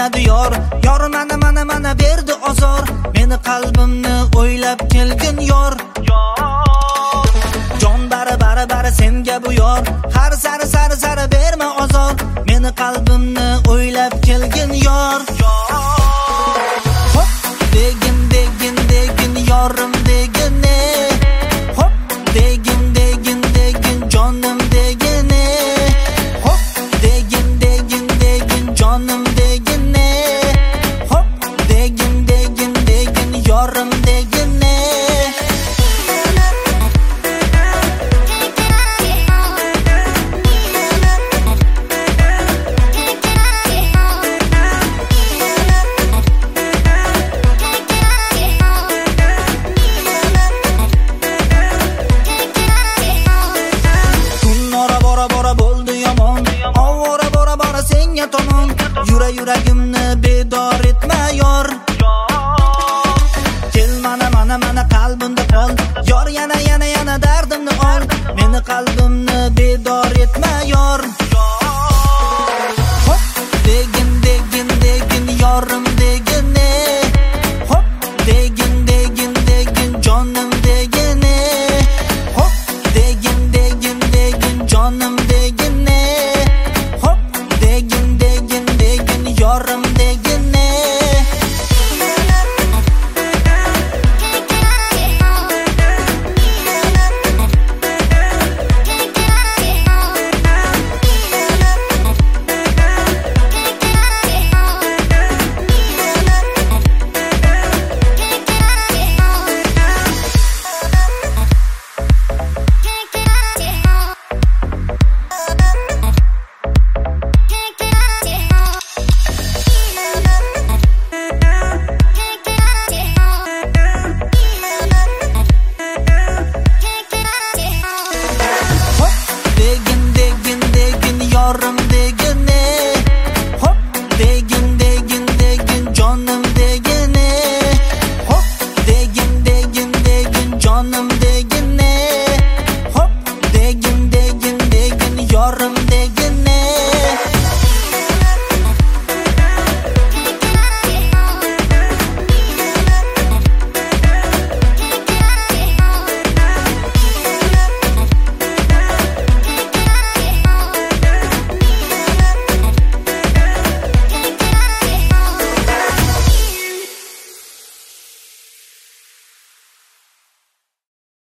o'ynadi yor. Yor mana berdi ozor. Meni qalbimni o'ylab kelgin yor. Jon bari senga bu yor. Har sari berma ozor. Meni qalbimni o'ylab kelgin yor. Hop degin yorim degine. Hop degin jonim degine. Hop degin jonim degine. Hop degin yorim degine. Yuragimni bedor etma yor. Kel mana qalbimda qol. Yor yana dardimni ol. Meni qalbimni bedor etma yor.